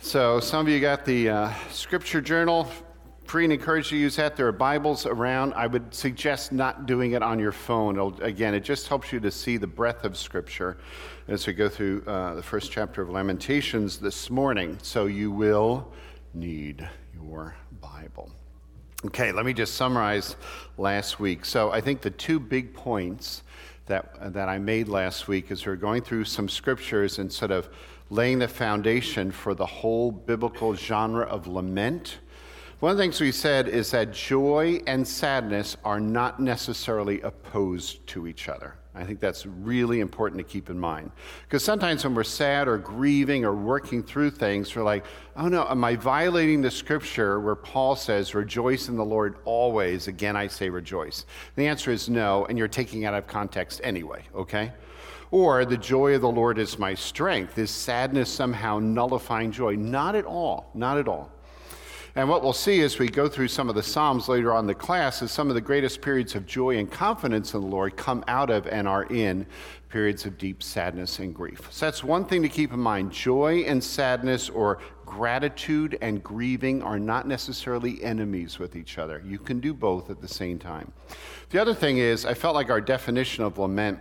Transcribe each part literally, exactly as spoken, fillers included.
So some of you got the uh, scripture journal. Free and encourage you to use that. There are Bibles around. I would suggest not doing it on your phone. It'll, again, it just helps you to see the breadth of Scripture as we go through uh, the first chapter of Lamentations this morning. So you will need your Bible. Okay, let me just summarize last week. So I think the two big points that that I made last week is we're going through some scriptures and sort of laying the foundation for the whole biblical genre of lament. One of the things we said is that joy and sadness are not necessarily opposed to each other. I think that's really important to keep in mind. Because sometimes when we're sad or grieving or working through things, we're like, oh no, am I violating the scripture where Paul says, rejoice in the Lord always? Again, I say rejoice. The answer is no, and you're taking it out of context anyway, okay? Or the joy of the Lord is my strength. Is sadness somehow nullifying joy? Not at all, not at all. And what we'll see as we go through some of the Psalms later on in the class is some of the greatest periods of joy and confidence in the Lord come out of and are in periods of deep sadness and grief. So that's one thing to keep in mind. Joy and sadness, or gratitude and grieving, are not necessarily enemies with each other. You can do both at the same time. The other thing is, I felt like our definition of lament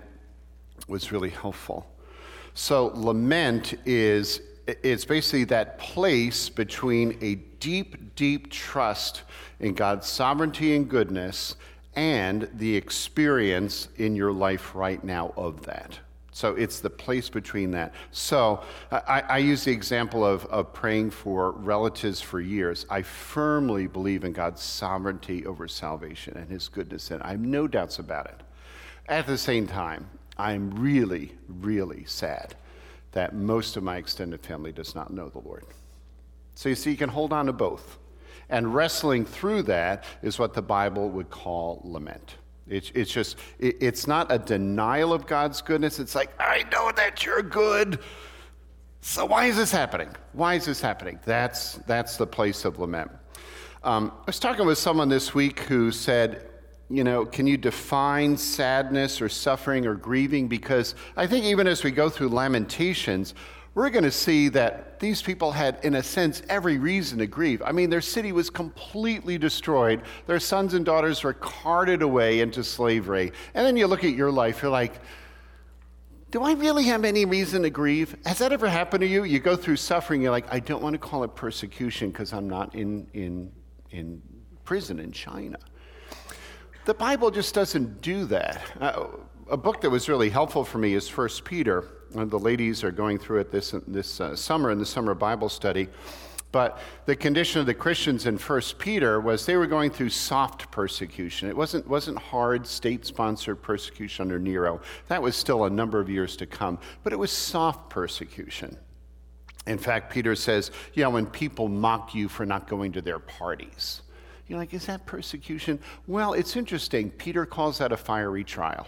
was really helpful. So lament is It's basically that place between a deep, deep trust in God's sovereignty and goodness and the experience in your life right now of that. So it's the place between that. So I, I use the example of, of praying for relatives for years. I firmly believe in God's sovereignty over salvation and his goodness, and I have no doubts about it. At the same time, I'm really, really sad that most of my extended family does not know the Lord. So you see, you can hold on to both. And wrestling through that is what the Bible would call lament. It's, it's just, it, it's not a denial of God's goodness. It's like, I know that you're good, so why is this happening? Why is this happening? That's, that's the place of lament. Um, I was talking with someone this week who said, you know, can you define sadness or suffering or grieving? Because I think even as we go through Lamentations, we're going to see that these people had, in a sense, every reason to grieve. I mean, their city was completely destroyed. Their sons and daughters were carted away into slavery. And then you look at your life, you're like, do I really have any reason to grieve? Has that ever happened to you? You go through suffering, you're like, I don't want to call it persecution because I'm not in, in, in prison in China. The Bible just doesn't do that. Uh, a book that was really helpful for me is First Peter. Uh, the ladies are going through it this this uh, summer in the summer Bible study. But the condition of the Christians in First Peter was they were going through soft persecution. It wasn't wasn't hard state-sponsored persecution under Nero. That was still a number of years to come. But it was soft persecution. In fact, Peter says, you know, when people mock you for not going to their parties. You're like, is that persecution? Well, it's interesting. Peter calls that a fiery trial.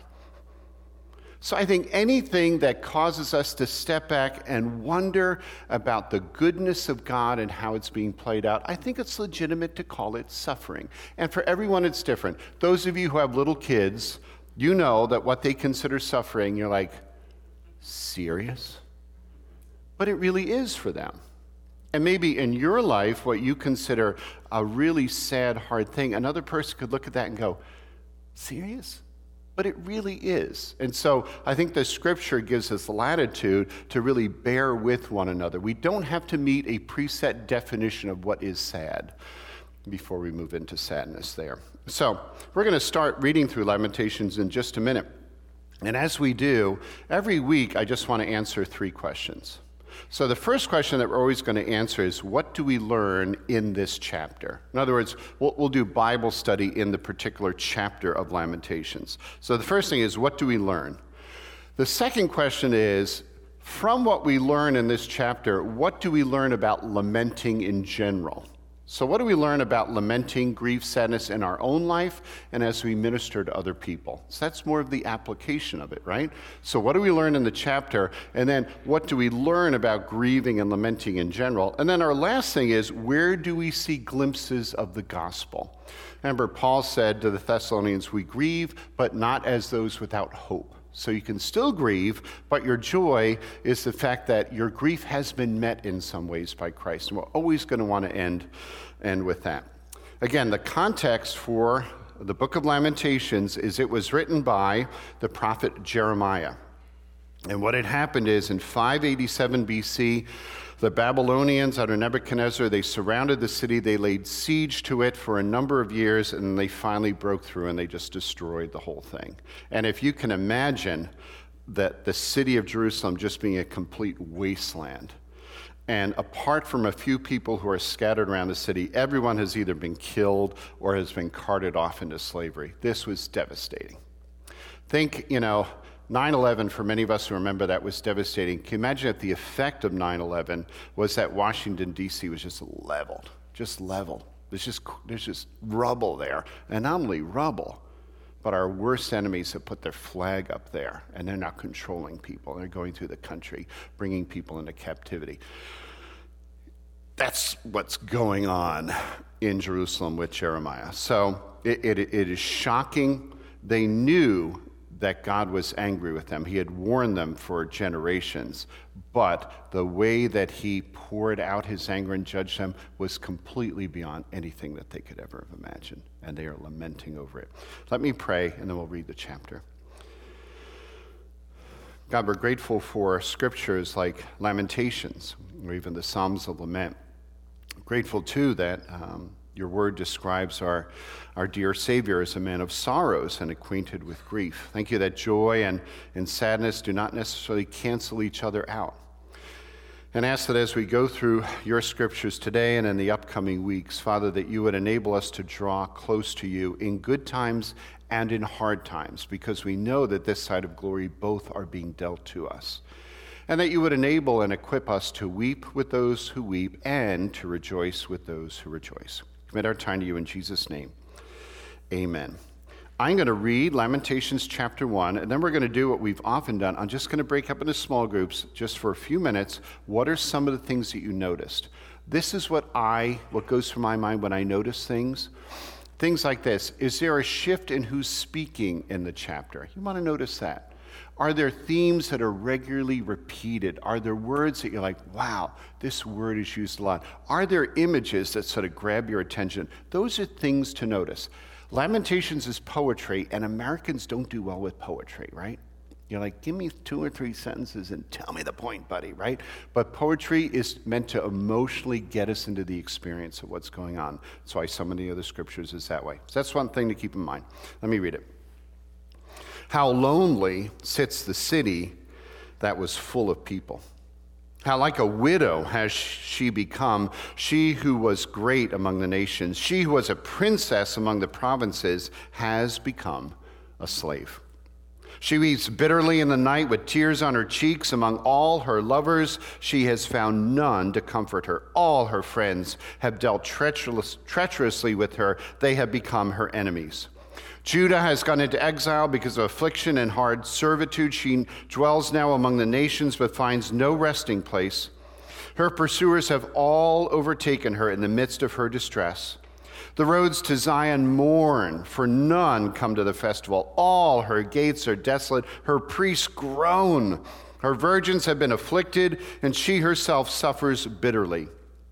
So I think anything that causes us to step back and wonder about the goodness of God and how it's being played out, I think it's legitimate to call it suffering. And for everyone, it's different. Those of you who have little kids, you know that what they consider suffering, you're like, serious? But it really is for them. And maybe in your life, what you consider a really sad, hard thing, another person could look at that and go, serious? But it really is. And so I think the scripture gives us latitude to really bear with one another. We don't have to meet a preset definition of what is sad before we move into sadness there. So we're going to start reading through Lamentations in just a minute. And as we do, every week I just want to answer three questions. So the first question that we're always going to answer is, what do we learn in this chapter? In other words, we'll, we'll do Bible study in the particular chapter of Lamentations. So the first thing is, what do we learn? The second question is, from what we learn in this chapter, what do we learn about lamenting in general? So what do we learn about lamenting, grief, sadness in our own life and as we minister to other people? So that's more of the application of it, right? So what do we learn in the chapter? And then what do we learn about grieving and lamenting in general? And then our last thing is, where do we see glimpses of the gospel? Remember, Paul said to the Thessalonians, we grieve, but not as those without hope. So you can still grieve, but your joy is the fact that your grief has been met in some ways by Christ. And we're always going to want to end, end with that. Again, the context for the book of Lamentations is it was written by the prophet Jeremiah. And what had happened is in five eighty-seven B C, the Babylonians under Nebuchadnezzar, they surrounded the city, they laid siege to it for a number of years, and they finally broke through and they just destroyed the whole thing. And if you can imagine that the city of Jerusalem just being a complete wasteland, and apart from a few people who are scattered around the city, everyone has either been killed or has been carted off into slavery. This was devastating. Think, you know, nine eleven, for many of us who remember that, was devastating. Can you imagine if the effect of nine eleven was that Washington, D C was just leveled, just leveled. There's just, there's just rubble there. And not only rubble, but our worst enemies have put their flag up there, and they're not controlling people. They're going through the country, bringing people into captivity. That's what's going on in Jerusalem with Jeremiah. So it, it, it is shocking. They knew that God was angry with them. He had warned them for generations, but the way that he poured out his anger and judged them was completely beyond anything that they could ever have imagined, and they are lamenting over it. Let me pray, and then we'll read the chapter. God, we're grateful for scriptures like Lamentations, or even the Psalms of Lament. Grateful, too, that um, your word describes our, our dear Savior as a man of sorrows and acquainted with grief. Thank you that joy and, and sadness do not necessarily cancel each other out. And ask that as we go through your scriptures today and in the upcoming weeks, Father, that you would enable us to draw close to you in good times and in hard times, because we know that this side of glory both are being dealt to us. And that you would enable and equip us to weep with those who weep and to rejoice with those who rejoice. Commit our time to you in Jesus' name. Amen. I'm going to read Lamentations chapter one, and then we're going to do what we've often done. I'm just going to break up into small groups just for a few minutes. What are some of the things that you noticed? This is what I, what goes through my mind when I notice things. Things like this. Is there a shift in who's speaking in the chapter? You want to notice that. Are there themes that are regularly repeated? Are there words that you're like, wow, this word is used a lot? Are there images that sort of grab your attention? Those are things to notice. Lamentations is poetry, and Americans don't do well with poetry, right? You're like, give me two or three sentences and tell me the point, buddy, right? But poetry is meant to emotionally get us into the experience of what's going on. That's why some of the other scriptures is that way. So that's one thing to keep in mind. Let me read it. How lonely sits the city that was full of people. How like a widow has she become, she who was great among the nations, she who was a princess among the provinces, has become a slave. She weeps bitterly in the night with tears on her cheeks. Among all her lovers, she has found none to comfort her. All her friends have dealt treacherous, treacherously with her. They have become her enemies. Judah has gone into exile because of affliction and hard servitude. She dwells now among the nations, but finds no resting place. Her pursuers have all overtaken her in the midst of her distress. The roads to Zion mourn, for none come to the festival. All her gates are desolate. Her priests groan. Her virgins have been afflicted, and she herself suffers bitterly.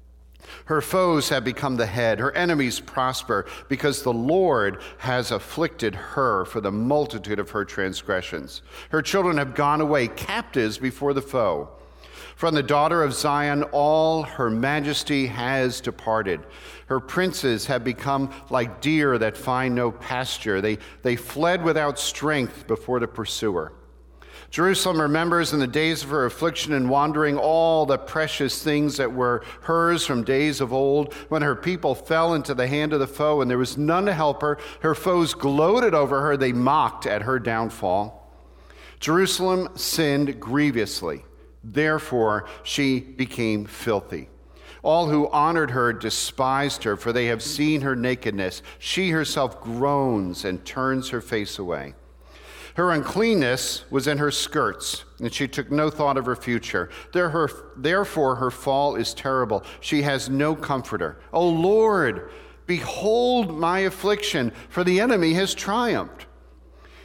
Her foes have become the head. Her enemies prosper, because the Lord has afflicted her for the multitude of her transgressions. Her children have gone away captives before the foe. From the daughter of Zion, all her majesty has departed. Her princes have become like deer that find no pasture. They, they fled without strength before the pursuer. Jerusalem remembers in the days of her affliction and wandering all the precious things that were hers from days of old, when her people fell into the hand of the foe and there was none to help her. Her foes gloated over her. They mocked at her downfall. Jerusalem sinned grievously. Therefore, she became filthy. All who honored her despised her, for they have seen her nakedness. She herself groans and turns her face away. Her uncleanness was in her skirts, and she took no thought of her future. Therefore, her fall is terrible. She has no comforter. O Lord, behold my affliction, for the enemy has triumphed.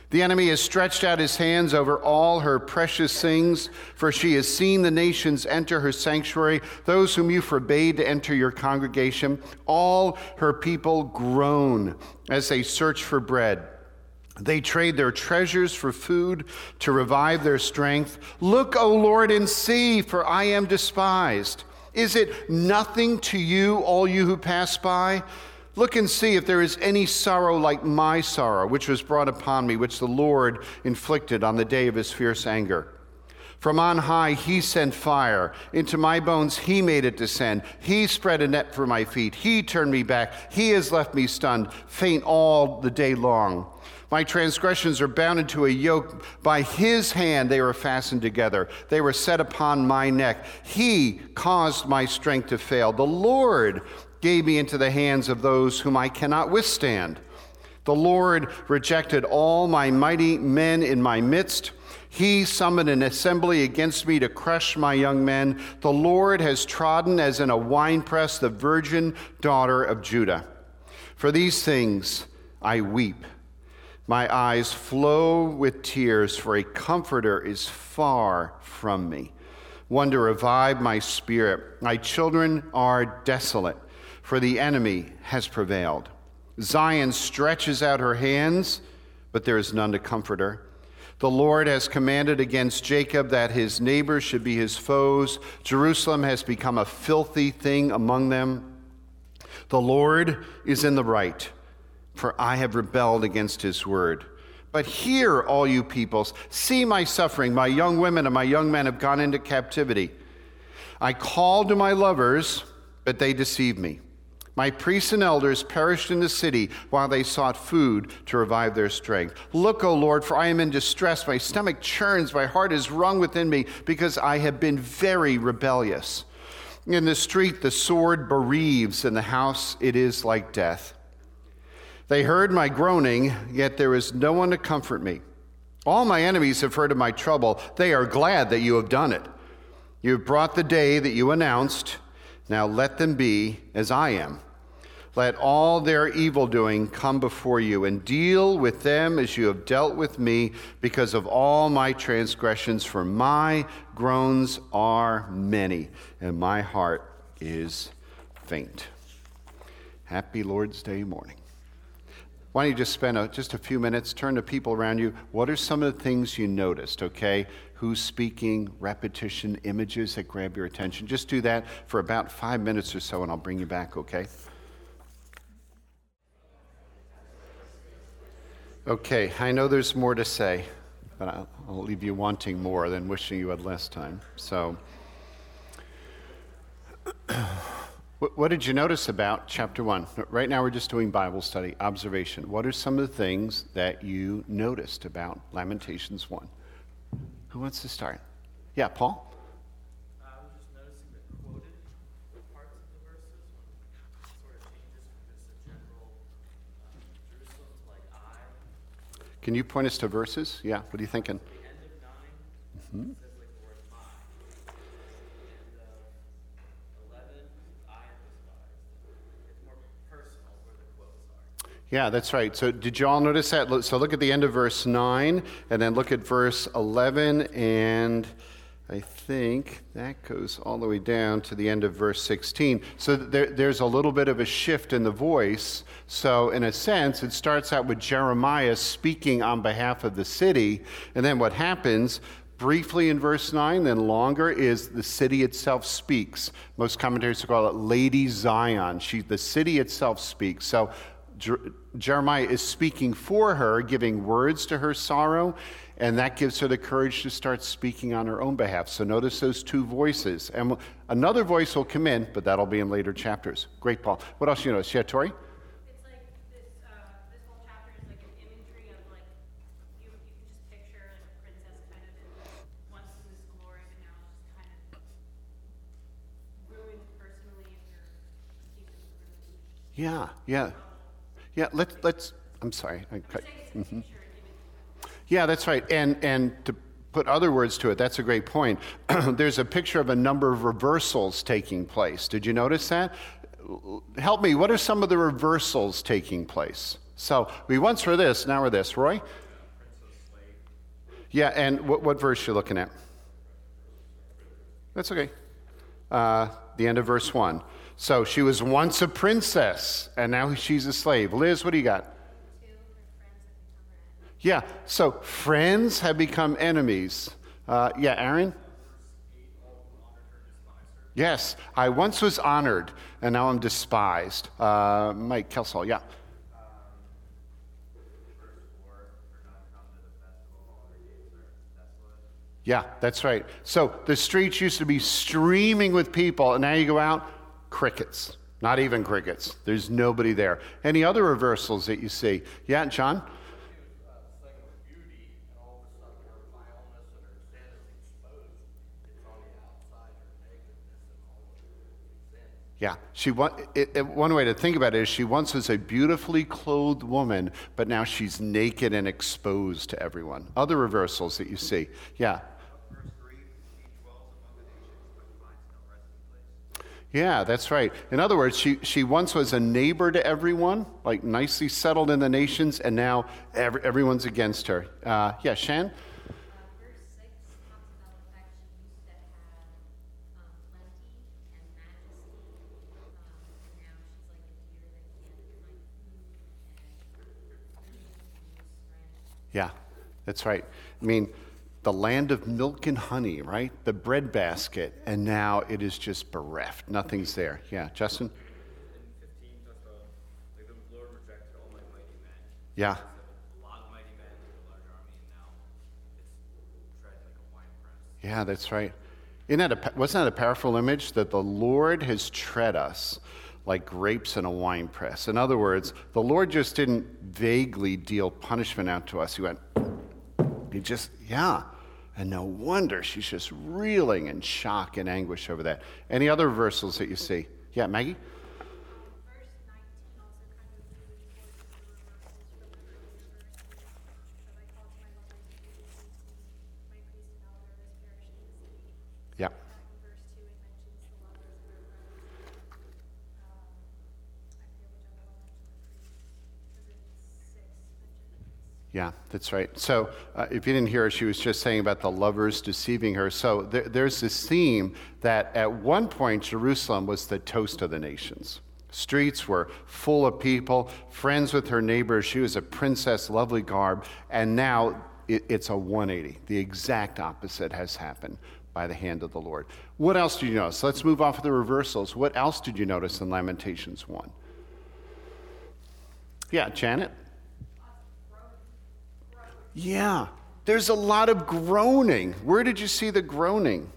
The enemy has stretched out his hands over all her precious things, for she has seen the nations enter her sanctuary, those whom you forbade to enter your congregation. All her people groan as they search for bread. They trade their treasures for food to revive their strength. Look, O Lord, and see, for I am despised. Is it nothing to you, all you who pass by? Look and see if there is any sorrow like my sorrow, which was brought upon me, which the Lord inflicted on the day of his fierce anger. From on high he sent fire. Into my bones he made it descend. He spread a net for my feet. He turned me back. He has left me stunned, faint all the day long. My transgressions are bound into a yoke. By his hand they were fastened together. They were set upon my neck. He caused my strength to fail. The Lord gave me into the hands of those whom I cannot withstand. The Lord rejected all my mighty men in my midst. He summoned an assembly against me to crush my young men. The Lord has trodden as in a winepress the virgin daughter of Judah. For these things I weep. My eyes flow with tears, for a comforter is far from me, one to revive my spirit. My children are desolate, for the enemy has prevailed. Zion stretches out her hands, but there is none to comfort her. The Lord has commanded against Jacob that his neighbors should be his foes. Jerusalem has become a filthy thing among them. The Lord is in the right, for I have rebelled against his word. But hear, all you peoples, see my suffering. My young women and my young men have gone into captivity. I called to my lovers, but they deceived me. My priests and elders perished in the city while they sought food to revive their strength. Look, O Lord, for I am in distress. My stomach churns. My heart is wrung within me because I have been very rebellious. In the street, the sword bereaves. In the house, it is like death. They heard my groaning, yet there is no one to comfort me. All my enemies have heard of my trouble. They are glad that you have done it. You have brought the day that you announced. Now let them be as I am. Let all their evildoing come before you, and deal with them as you have dealt with me, because of all my transgressions, for my groans are many, and my heart is faint. Happy Lord's Day morning. Why don't you just spend a, just a few minutes, turn to people around you. What are some of the things you noticed, okay? Who's speaking, repetition, images that grab your attention? Just do that for about five minutes or so, and I'll bring you back, okay? Okay, I know there's more to say, but I'll, I'll leave you wanting more than wishing you had less time. So, what did you notice about chapter one? Right now we're just doing Bible study, observation. What are some of the things that you noticed about Lamentations one? Who wants to start? Yeah, Paul? I was just noticing the quoted parts of the verses when it sort of changes from just a general uh, Jerusalem to like I. Can you point us to verses? Yeah, what are you thinking? At the end of nine, Mm-hmm. it says like the word my. At the end of eleven, I am despised. It's more personal where the quotes are. Yeah, that's right. So did you all notice that? Look- So look at the end of verse nine, and then look at verse eleven, and I think that goes all the way down to the end of verse sixteen. So there, there's a little bit of a shift in the voice. So in a sense, it starts out with Jeremiah speaking on behalf of the city, and then what happens briefly in verse nine, then longer, is the city itself speaks. Most commentators call it Lady Zion. She, the city itself speaks. So Jer- Jeremiah is speaking for her, giving words to her sorrow, and that gives her the courage to start speaking on her own behalf. So notice those two voices. And we'll- another voice will come in, but that'll be in later chapters. Great, Paul. What else you notice? Yeah, Tori? It's like this, uh, this whole chapter is like an imagery of like, you, you can just picture like a princess kind of in once in this glory, but now it's just kind of ruined personally if you're deep in the religion. Yeah, yeah. Yeah, let's, let's, I'm sorry. I cut. Mhm. Yeah, that's right. And and to put other words to it, that's a great point. There's a picture of a number of reversals taking place. Did you notice that? Help me, what are some of the reversals taking place? So we once were this, now we're this. Roy? Yeah, and what, what verse you looking at? That's okay. Uh, the end of verse one. So she was once a princess, and now she's a slave. Liz, what do you got? Yeah, so friends have become enemies. Uh, yeah, Aaron? Yes, I once was honored, and now I'm despised. Uh, Mike Kelsall, yeah. Yeah, that's right. So the streets used to be streaming with people, and now you go out, crickets. Not even crickets. There's nobody there. Any other reversals that you see? Yeah, John? Yeah, she it, it, one way to think about it is she once was a beautifully clothed woman, but now she's naked and exposed to everyone. Other reversals that you see. Yeah. Yeah, that's right. In other words, she, she once was a neighbor to everyone, like nicely settled in the nations, and now every, everyone's against her. Uh, yeah, Shan? Yeah, that's right. I mean, the land of milk and honey, right? The breadbasket, and now it is just bereft. Nothing's there. Yeah, Justin? In fifteen, talks about, like, the Lord rejected all my mighty men. Yeah. A lot of mighty men with a large army, and now it's tread like a wine press. Yeah, that's right. Isn't that a, wasn't that a powerful image? That the Lord has tread us like grapes in a wine press. In other words, the Lord just didn't vaguely deal punishment out to us. He went, he just, yeah. And no wonder she's just reeling in shock and anguish over that. Any other reversals that you see? Yeah, Maggie? Verse nineteen also kind of really forces the reversals from the previous verse. But I called my lovers to be my priest and elder is perished in the city. Yeah. Back in verse two, it mentions the lovers and their friends. Um, I forget which other one mentioned the priest. Because in six mentioned the priest. Yeah, that's right. So uh, if you didn't hear her, she was just saying about the lovers deceiving her. So there, there's this theme that at one point Jerusalem was the toast of the nations. Streets were full of people, friends with her neighbors. She was a princess, lovely garb. And now it, it's a one eighty. The exact opposite has happened by the hand of the Lord. What else did you notice? Let's move off of the reversals. What else did you notice in Lamentations one? Yeah, Janet? Yeah, there's a lot of groaning. Where did you see the groaning?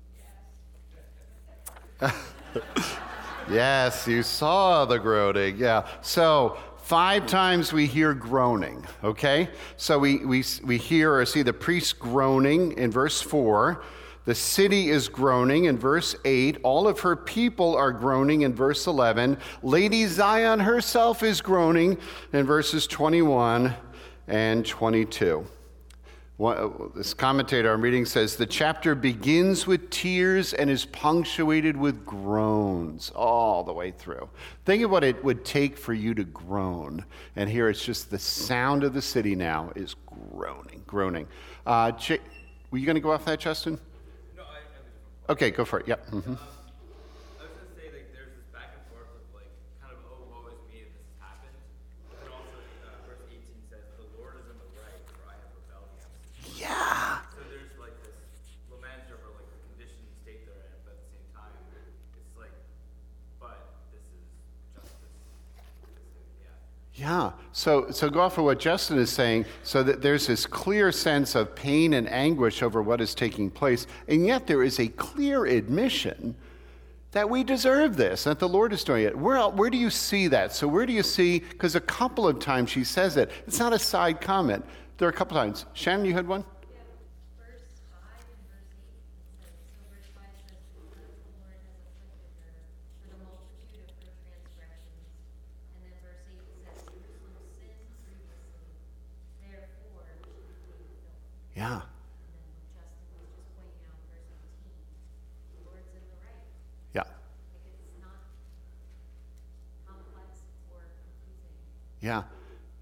Yes, you saw the groaning. Yeah. So five times we hear groaning, okay? So we, we, we hear or see the priest groaning in verse four. The city is groaning in verse eight. All of her people are groaning in verse eleven. Lady Zion herself is groaning in verses twenty-one and twenty-two. One, this commentator I'm reading says, the chapter begins with tears and is punctuated with groans all the way through. Think of what it would take for you to groan. And here it's just the sound of the city now is groaning, groaning. Uh, J- were you going to go off that, Justin? No, I, I Okay, go for it. Yep. Mm-hmm. Um, I was going to say, like, there's this back and forth of, like, kind of, oh, woe is me that this has happened. And also, uh, verse eighteen says, the Lord is in the right, for I have rebelled against him. Yeah. So there's, like, this lament over, like, the condition and state they're in, but at the same time, it's like, but this is justice. This is, yeah. Yeah. So, so go off of what Justin is saying, so that there's this clear sense of pain and anguish over what is taking place, and yet there is a clear admission that we deserve this, that the Lord is doing it. Where, where do you see that? So where do you see, because a couple of times she says it. It's not a side comment. There are a couple times. Shannon, you had one? Yeah, verse five and verse eight, it says, so verse five says, because the Lord has afflicted her for the multitude of her transgressions. And then verse eight says, Jerusalem sinned grievously, therefore she became filthy. Yeah. And then what Justin was just pointing out, verse eighteen, the Lord's in the right. Yeah. Like, it's not complex or confusing. Yeah.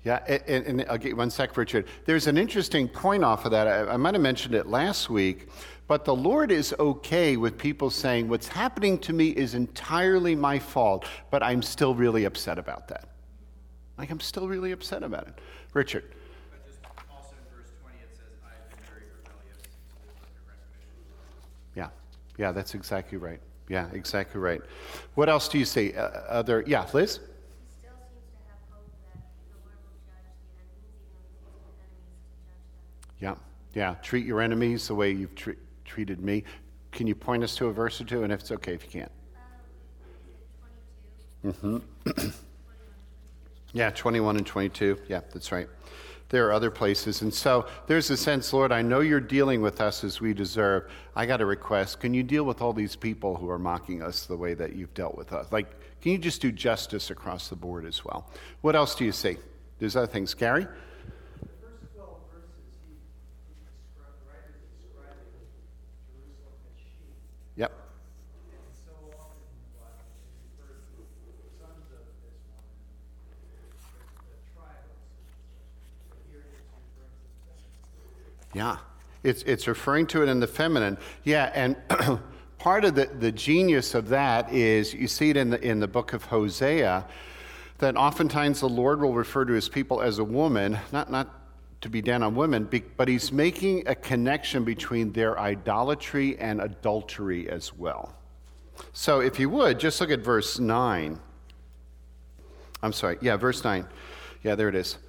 Yeah, and, and I'll get you one sec, Richard. There's an interesting point off of that. I, I might have mentioned it last week, but the Lord is okay with people saying, what's happening to me is entirely my fault, but I'm still really upset about that. Like, I'm still really upset about it. Richard. But just also in verse twenty, it says, I've been very rebellious. So there's like a recognition. Yeah, yeah, that's exactly right. Yeah, exactly right. What else do you see? Uh, other, yeah, Liz? He still seems to have hope that the Lord will judge the enemies, even though he's using enemies to judge them. Yeah, yeah. Treat your enemies the way you've tre- treated me. Can you point us to a verse or two? And if it's okay, if you can't. Um, is it twenty-two? Mm-hmm. Yeah, twenty-one and twenty-two. Yeah, that's right. There are other places. And so there's a sense, Lord, I know you're dealing with us as we deserve. I got a request. Can you deal with all these people who are mocking us the way that you've dealt with us? Like, can you just do justice across the board as well? What else do you see? There's other things. Gary? The first twelve verses, he, he described, the writer is describing Jerusalem as sheep. Yep. And so often in the Bible, it refers to the sons of this one, the, the tribe of such and such. But here it's referring to the feminine. Yeah, it's it's referring to it in the feminine. Yeah, and part of the, the genius of that is you see it in the in the book of Hosea, that oftentimes the Lord will refer to his people as a woman, not not to be down on women, be- but he's making a connection between their idolatry and adultery as well. So if you would, just look at verse nine. I'm sorry, yeah, verse nine. Yeah, there it is.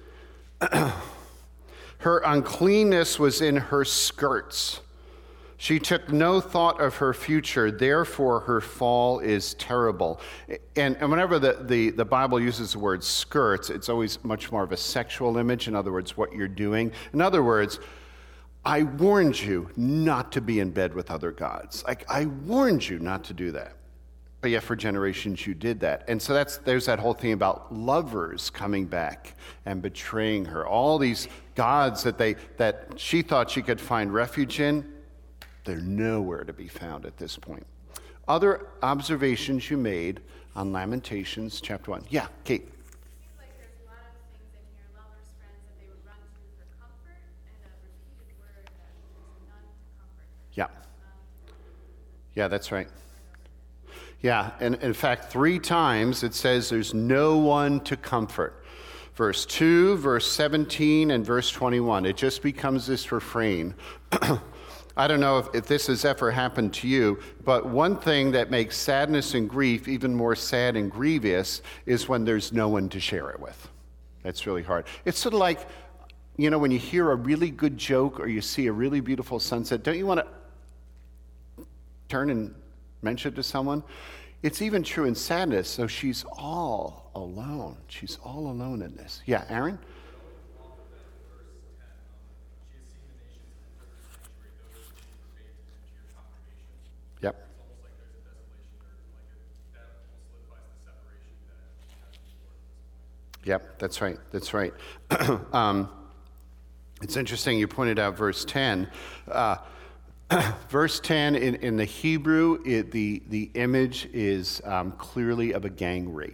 Her uncleanness was in her skirts. She took no thought of her future, therefore her fall is terrible. And, and whenever the, the, the Bible uses the word skirts, it's always much more of a sexual image. In other words, what you're doing. In other words, I warned you not to be in bed with other gods. Like, I warned you not to do that. But yet for generations you did that. And so that's there's that whole thing about lovers coming back and betraying her. All these gods that they that she thought she could find refuge in, they're nowhere to be found at this point. Other observations you made on Lamentations chapter one. Yeah, Kate. It seems like there's a lot of things in here, lovers, friends that they would run to for comfort, and a repeated word that there's none to comfort. Yeah. Yeah, that's right. Yeah, and in fact, three times it says there's no one to comfort. Verse two, verse seventeen, and verse twenty-one. It just becomes this refrain. I don't know if, if this has ever happened to you, but one thing that makes sadness and grief even more sad and grievous is when there's no one to share it with. That's really hard. It's sort of like, you know, when you hear a really good joke or you see a really beautiful sunset, don't you want to turn and mention it to someone? It's even true in sadness. So she's all alone. She's all alone in this. Yeah, Aaron? Yep. Yep, that's right. That's right. um, it's interesting you pointed out verse ten. Uh, verse ten in, in the Hebrew, it, the, the image is um, clearly of a gang rape.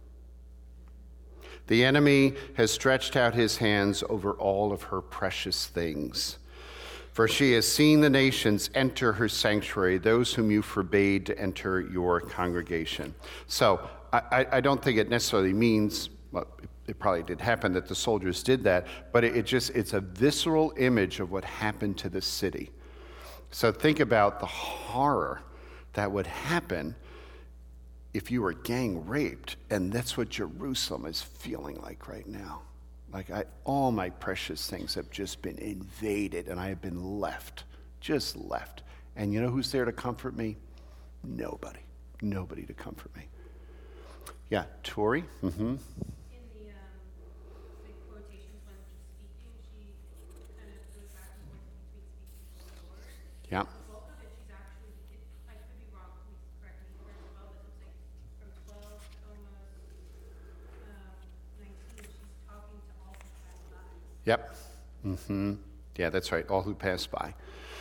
The enemy has stretched out his hands over all of her precious things. For she has seen the nations enter her sanctuary, those whom you forbade to enter your congregation. So I, I don't think it necessarily means, well, it, it probably did happen that the soldiers did that, but it, it just, it's a visceral image of what happened to the city. So think about the horror that would happen if you were gang raped, and that's what Jerusalem is feeling like right now. Like I, all my precious things have just been invaded, and I have been left, just left. And you know who's there to comfort me? Nobody. Nobody to comfort me. Yeah, Tori? Mm-hmm. In the um, big quotations when she's speaking, she kind of goes back and forth between speaking to the Lord. Yeah. The bulk of it, she's actually, it, I could be wrong, please correct me here as well, but it looks like from twelve to almost um, nineteen, she's talking to all who pass by. Yep. Mm-hmm. Yeah, that's right. All who pass by.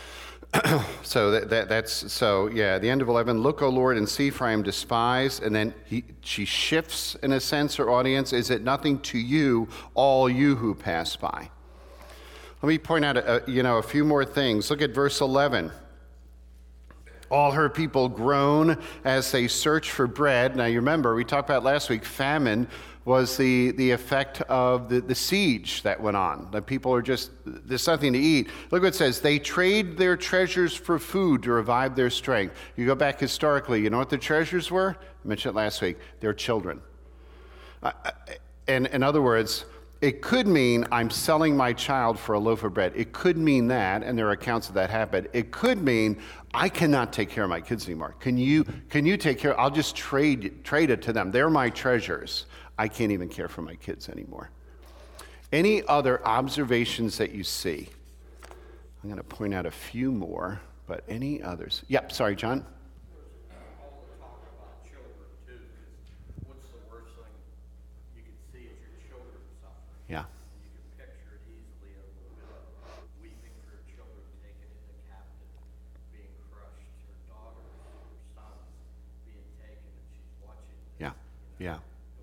So that, that that's so yeah. The end of eleven. Look, O Lord, and see, for I am despised. And then he she shifts in a sense her audience. Is it nothing to you, all you who pass by? Let me point out a, a, you know a few more things. Look at verse eleven. All her people groan as they search for bread. Now you remember we talked about last week. Famine was the, the effect of the, the siege that went on. The people are just, there's nothing to eat. Look what it says. They trade their treasures for food to revive their strength. You go back historically, you know what the treasures were? I mentioned it last week. Their children. Uh, and in other words, it could mean I'm selling my child for a loaf of bread. It could mean that, and there are accounts of that happen. It could mean I cannot take care of my kids anymore. Can you, can you take care? I'll just trade, trade it to them. They're my treasures. I can't even care for my kids anymore. Any other observations that you see? I'm going to point out a few more, but any others? Yep, sorry, John. All the talk about children, too, because what's the worst thing you can see is your children suffering? Yeah. You can picture it easily, a little bit of weeping for her children taken into captive, being crushed, her daughters, her sons being taken, and she's watching this. Yeah, yeah.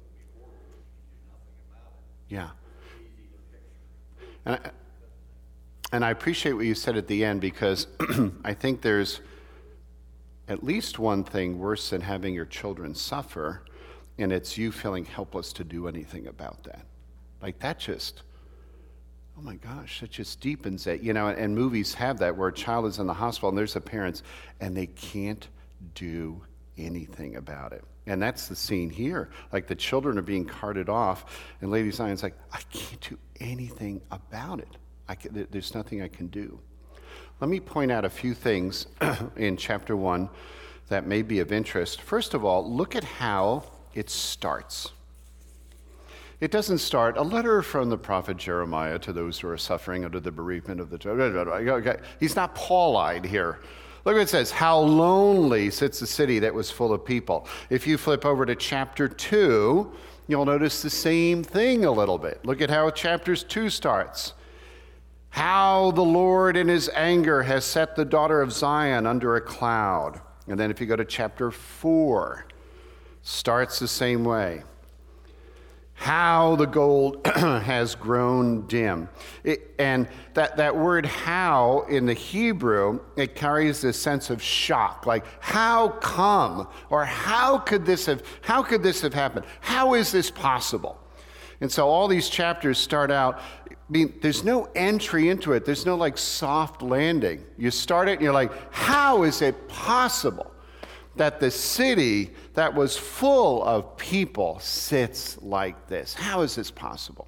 Yeah. And I, and I appreciate what you said at the end, because I think there's at least one thing worse than having your children suffer, and it's you feeling helpless to do anything about that. Like that just, oh my gosh, that just deepens it. You know, and movies have that where a child is in the hospital and there's the parents and they can't do anything about it. And that's the scene here. Like the children are being carted off, and Lady Zion's like, I can't do anything about it. I can, there's nothing I can do. Let me point out a few things in chapter one that may be of interest. First of all, look at how it starts. It doesn't start, a letter from the prophet Jeremiah to those who are suffering under the bereavement of the child. He's not Pauline here. Look what it says, how lonely sits the city that was full of people. If you flip over to chapter two, you'll notice the same thing a little bit. Look at how chapters two starts. How the Lord in his anger has set the daughter of Zion under a cloud. And then if you go to chapter four, starts the same way. How the gold has grown dim. It, and that, that word how in the Hebrew, it carries this sense of shock. Like, how come? Or how could this have, how could this have happened? How is this possible? And so all these chapters start out, I mean, there's no entry into it. There's no like soft landing. You start it and you're like, how is it possible that the city that was full of people sits like this? How is this possible?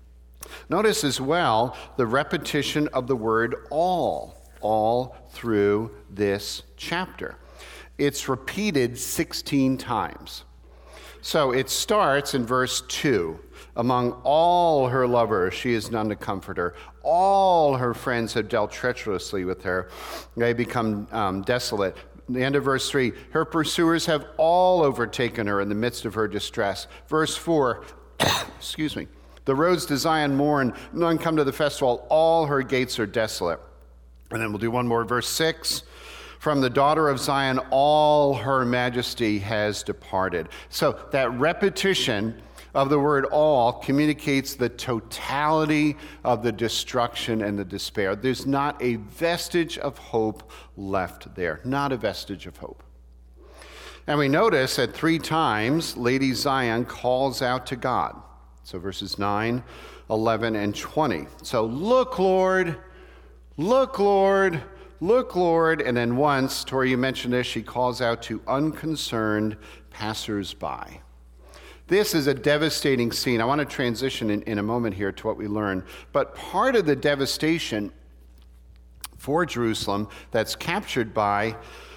Notice as well the repetition of the word all, all through this chapter. It's repeated sixteen times. So it starts in verse two. Among all her lovers, she is none to comfort her. All her friends have dealt treacherously with her. They become um, desolate. The end of verse three, her pursuers have all overtaken her in the midst of her distress. Verse four, excuse me, the roads to Zion mourn, none come to the festival, all her gates are desolate. And then we'll do one more, verse six, from the daughter of Zion, all her majesty has departed. So that repetition of the word all communicates the totality of the destruction and the despair. There's not a vestige of hope left there. Not a vestige of hope. And we notice that three times Lady Zion calls out to God. So verses nine, eleven, and twenty. So look, Lord, look, Lord, look, Lord. And then once, Tori, you mentioned this, she calls out to unconcerned passers-by. This is a devastating scene. I want to transition in, in a moment here to what we learn. But part of the devastation for Jerusalem that's captured by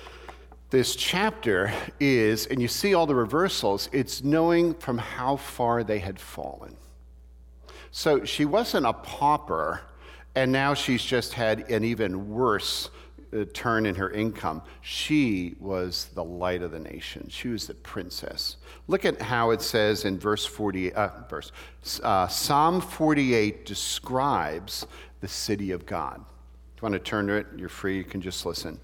this chapter is, and you see all the reversals, it's knowing from how far they had fallen. So she wasn't a pauper, and now she's just had an even worse uh, turn in her income. She was the light of the nation. She was the princess. Look at how it says in verse forty, uh, verse, uh, Psalm forty-eight describes the city of God. If you want to turn to it, you're free. You can just listen.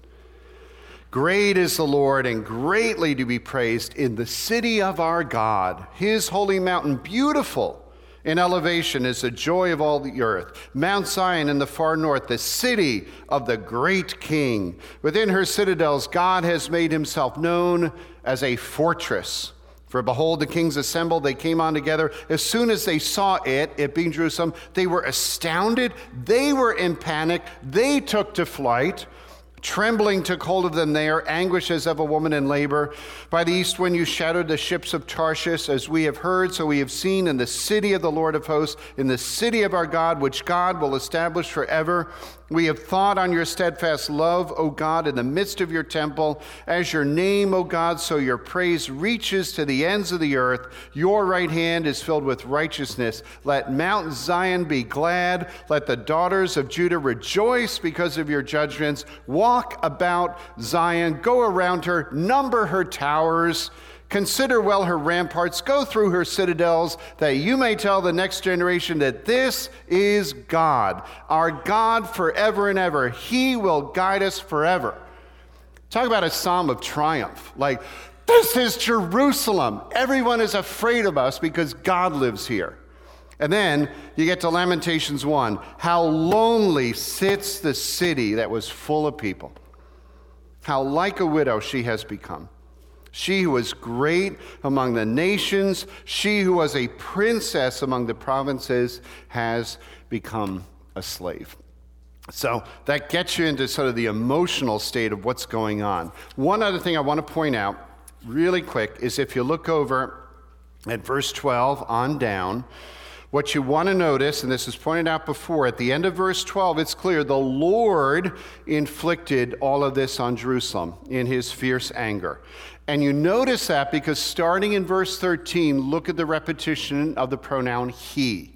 Great is the Lord, and greatly to be praised in the city of our God, his holy mountain, beautiful in elevation is the joy of all the earth. Mount Zion in the far north, the city of the great King. Within her citadels, God has made himself known as a fortress. For behold, the kings assembled, they came on together. As soon as they saw it, it being Jerusalem, they were astounded. They were in panic. They took to flight. Trembling took hold of them there, anguish as of a woman in labor. By the east wind you shattered the ships of Tarshish, as we have heard, so we have seen in the city of the Lord of hosts, in the city of our God, which God will establish forever. We have thought on your steadfast love, O God, in the midst of your temple. As your name, O God, so your praise reaches to the ends of the earth. Your right hand is filled with righteousness. Let Mount Zion be glad. Let the daughters of Judah rejoice because of your judgments. Walk about Zion. Go around her. Number her towers. Consider well her ramparts, go through her citadels, that you may tell the next generation that this is God, our God forever and ever. He will guide us forever. Talk about a psalm of triumph. Like, this is Jerusalem. Everyone is afraid of us because God lives here. And then you get to Lamentations one. How lonely sits the city that was full of people. How like a widow she has become. She who was great among the nations, she who was a princess among the provinces, has become a slave. So that gets you into sort of the emotional state of what's going on. One other thing I want to point out really quick is if you look over at verse twelve on down, what you want to notice, and this is pointed out before, at the end of verse twelve, it's clear the Lord inflicted all of this on Jerusalem in his fierce anger. And you notice that because starting in verse thirteen, look at the repetition of the pronoun he.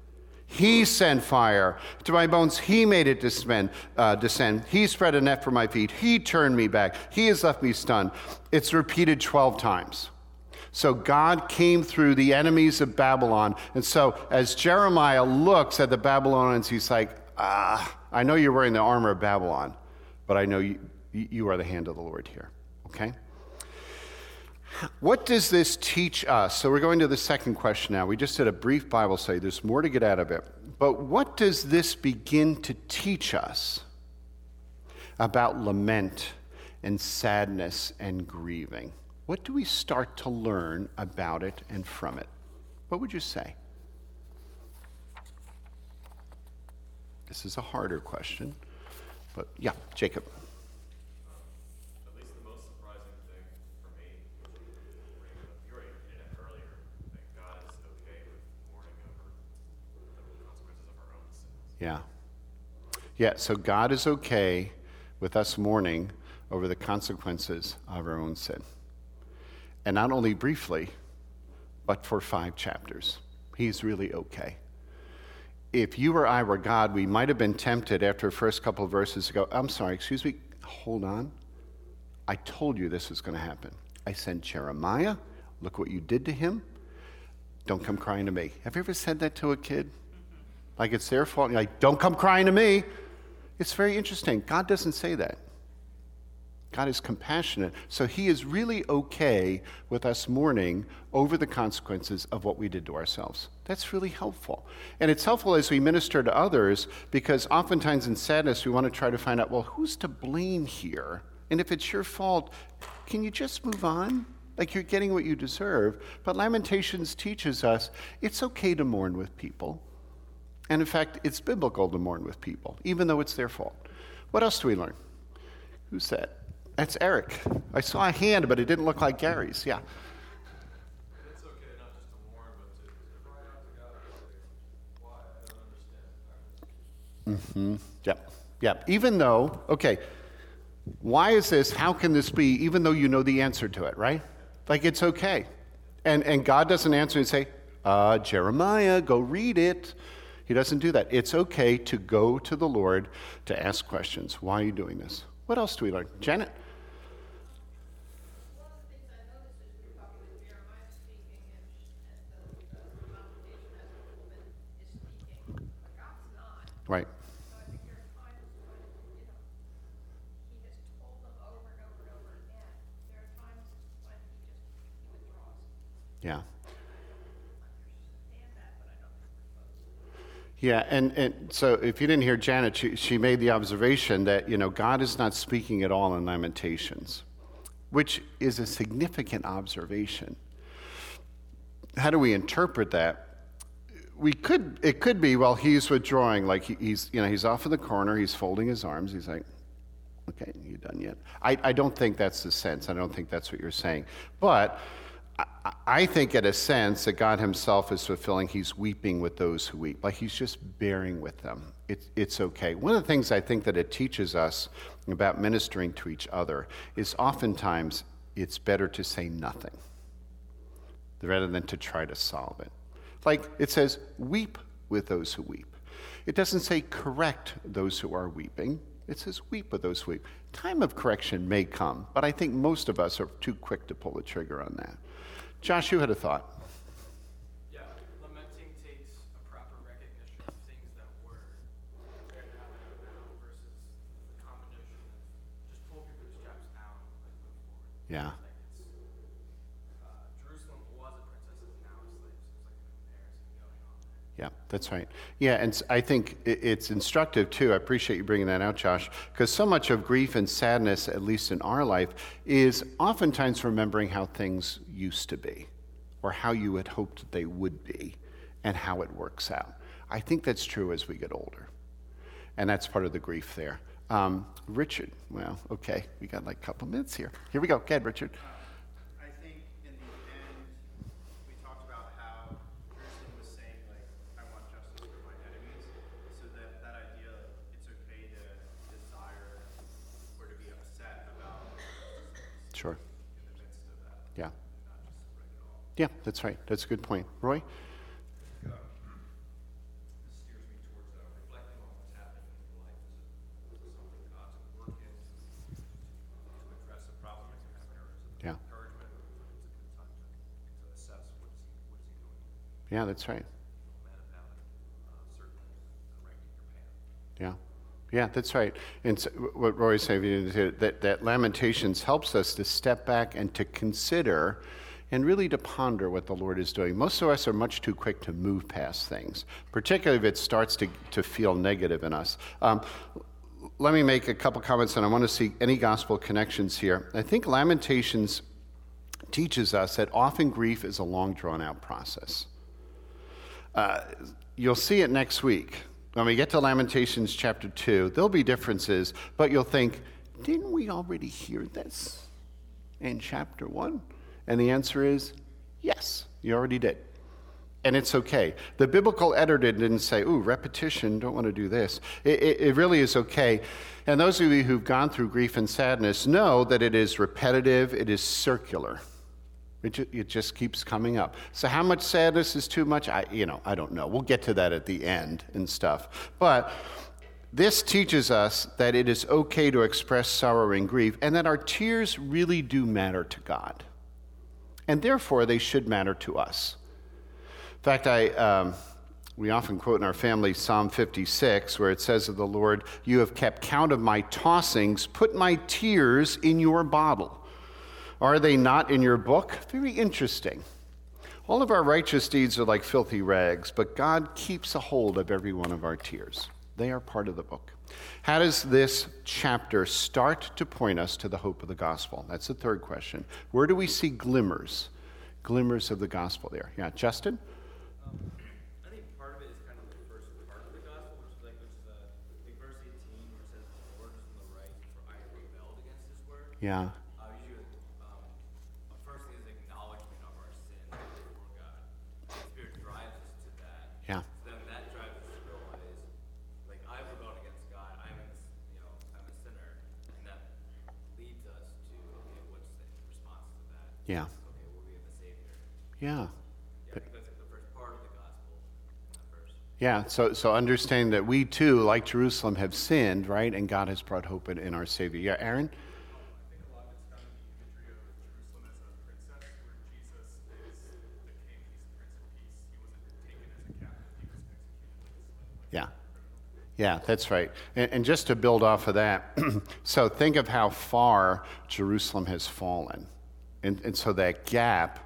He sent fire to my bones. He made it descend. Uh, descend. He spread a net for my feet. He turned me back. He has left me stunned. It's repeated twelve times. So God came through the enemies of Babylon. And so as Jeremiah looks at the Babylonians, he's like, ah, I know you're wearing the armor of Babylon, but I know you, you are the hand of the Lord here. Okay? What does this teach us? So we're going to the second question now. We just did a brief Bible study. There's more to get out of it. But what does this begin to teach us about lament and sadness and grieving? What do we start to learn about it and from it? What would you say? This is a harder question, but yeah, Jacob. At least the most surprising thing for me, you already hit it earlier, that God is okay with mourning over the consequences of our own sins. Yeah. Yeah, so God is okay with us mourning over the consequences of our own sin. And not only briefly, but for five chapters. He's really okay. If you or I were God, we might have been tempted after the first couple of verses to go, I'm sorry, excuse me, hold on. I told you this was going to happen. I sent Jeremiah. Look what you did to him. Don't come crying to me. Have you ever said that to a kid? Like it's their fault. You're like, don't come crying to me. It's very interesting. God doesn't say that. God is compassionate, so he is really okay with us mourning over the consequences of what we did to ourselves. That's really helpful. And it's helpful as we minister to others, because oftentimes in sadness, we want to try to find out, well, who's to blame here? And if it's your fault, can you just move on? Like you're getting what you deserve. But Lamentations teaches us it's okay to mourn with people. And in fact, it's biblical to mourn with people, even though it's their fault. What else do we learn? Who's that? That's Eric. I saw a hand, but it didn't look like Gary's. Yeah. It's okay not just to mourn, but to, to cry out to God and say, why? I don't understand. Mm-hmm. Yep. Yep. Even though, okay, why is this? How can this be? Even though you know the answer to it, right? Like it's okay. And and God doesn't answer and say, uh, Jeremiah, go read it. He doesn't do that. It's okay to go to the Lord to ask questions. Why are you doing this? What else do we learn? Janet? One of the things I noticed is we were talking with Jeremiah speaking, and as the, the conversation as the woman is speaking, but God's not. Right. So I think Jeremiah is trying to Yeah. Yeah, and, and so if you didn't hear Janet, she, she made the observation that, you know, God is not speaking at all in Lamentations, which is a significant observation. How do we interpret that? We could, it could be, well, he's withdrawing, like he, he's, you know, he's off in the corner, he's folding his arms, he's like, okay, you done yet? I, I don't think that's the sense. I don't think that's what you're saying. But I, I think in a sense that God himself is fulfilling, he's weeping with those who weep. Like he's just bearing with them. It, it's okay. One of the things I think that it teaches us about ministering to each other is oftentimes it's better to say nothing rather than to try to solve it. Like it says, weep with those who weep. It doesn't say correct those who are weeping. It says weep with those who weep. Time of correction may come, but I think most of us are too quick to pull the trigger on that. Josh, you had a thought. Yeah, lamenting takes a proper recognition of things that were there now versus the combination of just pull your bootstraps down and move forward. Yeah. Like it's, uh, Jerusalem was a princess, is now a slave. So there's like a comparison going on there. Yeah, that's right. Yeah, and s- I think i- it's instructive too. I appreciate you bringing that out, Josh, because so much of grief and sadness, at least in our life, is oftentimes remembering how things used to be or how you had hoped that they would be and how it works out. I think that's true as we get older, and that's part of the grief there. Um, Richard, well, okay, we got like a couple minutes here. Here we go. Go ahead, Richard. I think in the end, we talked about how Jerusalem was saying, like, I want justice for my enemies. So that, that idea, like, it's okay to desire or to be upset about Sure. in the midst of that, Yeah. not just right at all. Yeah, that's right. That's a good point. Roy? This steers me towards uh, reflecting on what's happening in life. Is it, is it something God's at work in to address a problem in your life? Is it Yeah. encouragement, or is it a good time to, to assess what is he, what is he doing? Yeah, that's right. Feel mad about it. Uh, certainly, the right in your path. Yeah. Yeah, that's right. And so what Roy's saying is that, that Lamentations helps us to step back and to consider and really to ponder what the Lord is doing. Most of us are much too quick to move past things, particularly if it starts to, to feel negative in us. Um, let me make a couple comments, and I want to see any gospel connections here. I think Lamentations teaches us that often grief is a long, drawn-out process. Uh, you'll see it next week. When we get to Lamentations chapter two, there'll be differences, but you'll think, didn't we already hear this in chapter one? And the answer is, yes, you already did. And it's okay. The biblical editor didn't say, ooh, repetition, don't want to do this. It, it, it really is okay. And those of you who've gone through grief and sadness know that it is repetitive, it is circular. It, ju- it just keeps coming up. So how much sadness is too much? I, you know, I don't know. We'll get to that at the end and stuff. But this teaches us that it is okay to express sorrow and grief, and that our tears really do matter to God. And therefore, they should matter to us. In fact, I, um, we often quote in our family Psalm fifty-six, where it says of the Lord, you have kept count of my tossings, put my tears in your bottle. Are they not in your book? Very interesting. All of our righteous deeds are like filthy rags, but God keeps a hold of every one of our tears. They are part of the book. How does this chapter start to point us to the hope of the gospel? That's the third question. Where do we see glimmers, glimmers of the gospel there? Yeah, Justin? Um, I think part of it is kind of the first part of the gospel, which is like, which is uh, like verse eighteen, where it says, "The Lord is in the right, for I have rebelled against His word." Yeah. Uh, usually, um, the first thing is acknowledgement of our sin before God. The Spirit drives us to that. Yeah. So then that drives us to realize, like, I've rebelled against God. I'm a, you know, I'm a sinner, and that leads us to, okay, what's the response to that? Yeah. Okay, well, we have a Savior. Yeah. Yeah, I think that's like the first part of the gospel in that verse. Yeah, so so understand that we too, like Jerusalem, have sinned, right? And God has brought hope in, in our Savior. Yeah, Aaron? I think a lot of it's found in the imagery of Jerusalem as a princess, where Jesus is the king, he's the prince of peace. He wasn't taken as a captive, he was executed like a slave. Yeah. Yeah, that's right. And, and just to build off of that, so think of how far Jerusalem has fallen. And, and so that gap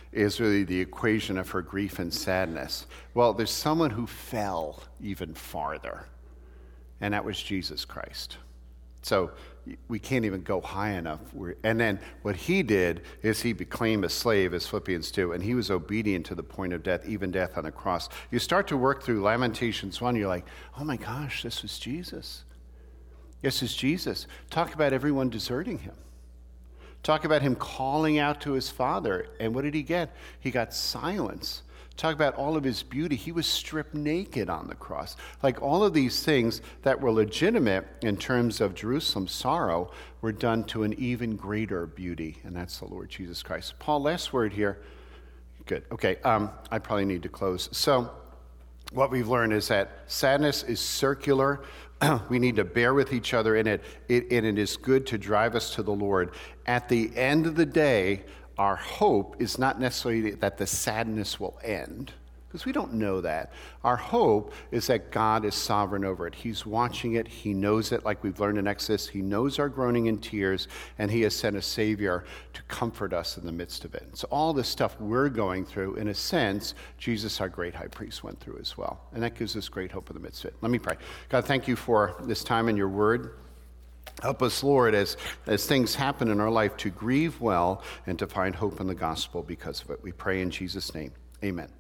is really the equation of her grief and sadness. Well, there's someone who fell even farther, and that was Jesus Christ. So we can't even go high enough. We're, and then what he did is he became a slave, as Philippians two, and he was obedient to the point of death, even death on a cross. You start to work through Lamentations one, you're like, oh my gosh, this was Jesus. This is Jesus. Talk about everyone deserting him. Talk about him calling out to his Father. And what did he get? He got silence. Talk about all of his beauty. He was stripped naked on the cross. Like all of these things that were legitimate in terms of Jerusalem's sorrow were done to an even greater beauty, and that's the Lord Jesus Christ. Paul, last word here. Good. Okay, um, I probably need to close. So what we've learned is that sadness is circular. We need to bear with each other in it. it, and it is good to drive us to the Lord. At the end of the day, our hope is not necessarily that the sadness will end, because we don't know that. Our hope is that God is sovereign over it. He's watching it. He knows it, like we've learned in Exodus. He knows our groaning and tears, and he has sent a Savior to comfort us in the midst of it. So all the stuff we're going through, in a sense, Jesus, our great high priest, went through as well. And that gives us great hope in the midst of it. Let me pray. God, thank you for this time in your word. Help us, Lord, as, as things happen in our life, to grieve well and to find hope in the gospel because of it. We pray in Jesus' name. Amen.